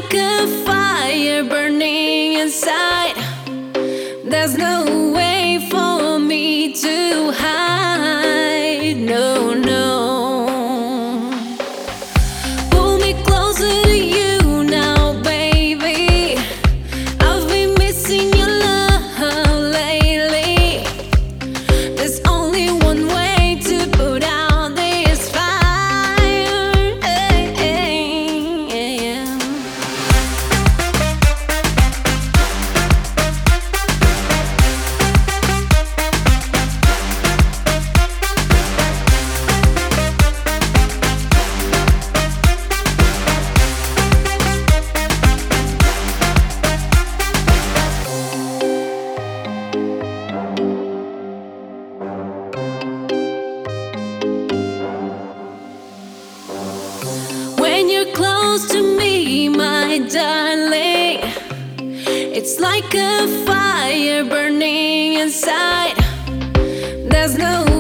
like a fire burning inside. There's no way for me to hide. No, no. Pull me closer to you now, baby. I've been missing your love lately. There's only one way to put out this fire. Hey, hey, yeah. When you're close to me, my darling, it's like a fire burning inside. There's no